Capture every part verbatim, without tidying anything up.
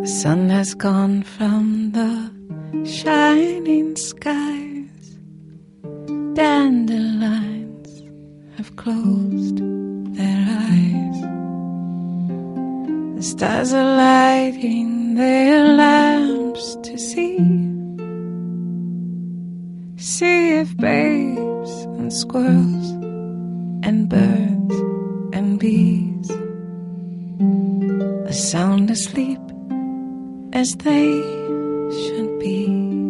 The sun has gone from the shining skies. Dandelions have closed their eyes. The stars are lighting their lamps to see. See if babes and squirrels and birds and bees are sound asleep as they should be.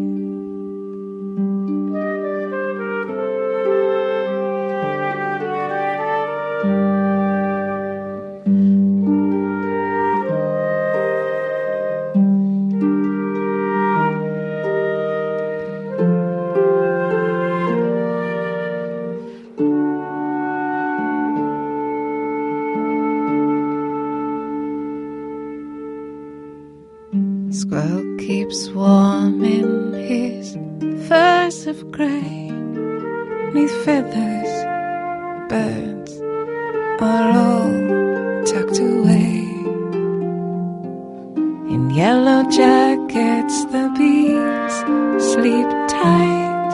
Squirrel keeps warm in his furs of grey. Neath feathers, birds are all tucked away. In yellow jackets the bees sleep tight,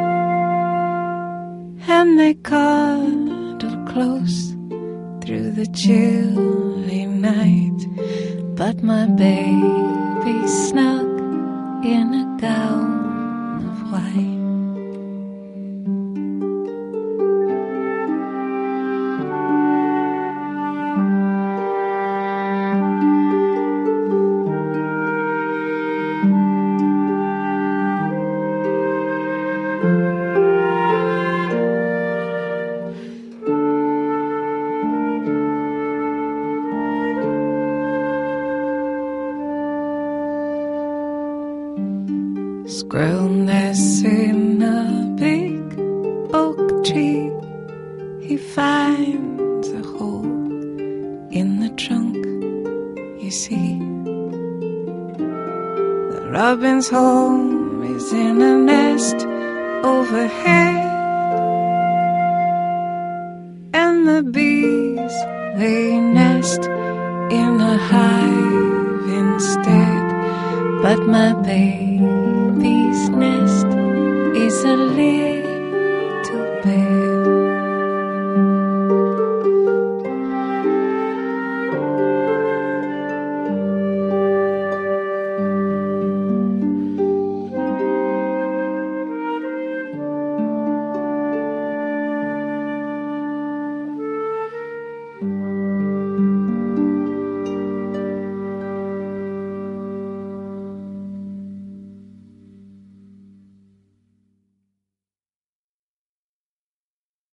and they cuddle close through the chilly night. But my baby snug in a gown of white. Squirrel nests in a big oak tree. He finds a hole in the trunk, you see. The robin's home is in a nest overhead, and the bees, they nest in a hive instead. But my baby's nest is a little